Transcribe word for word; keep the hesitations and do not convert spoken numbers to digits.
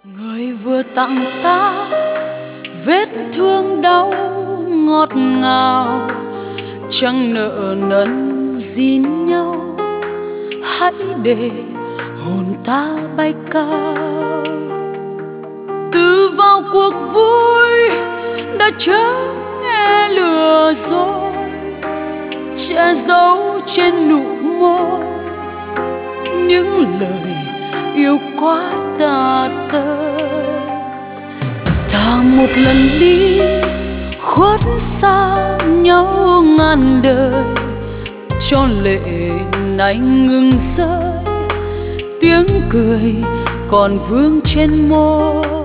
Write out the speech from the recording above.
Người vừa tặng ta vết thương đau ngọt ngào, chẳng nợ nần gìn nhau, hãy để hồn ta bay cao. Từ vào cuộc vui đã chớ nghe lừa dối, che giấu trên nụ môi những lời yêu quá tà tơi. Ta một lần đi khuất xa nhau ngàn đời, cho lệ này ngừng rơi, tiếng cười còn vương trên môi.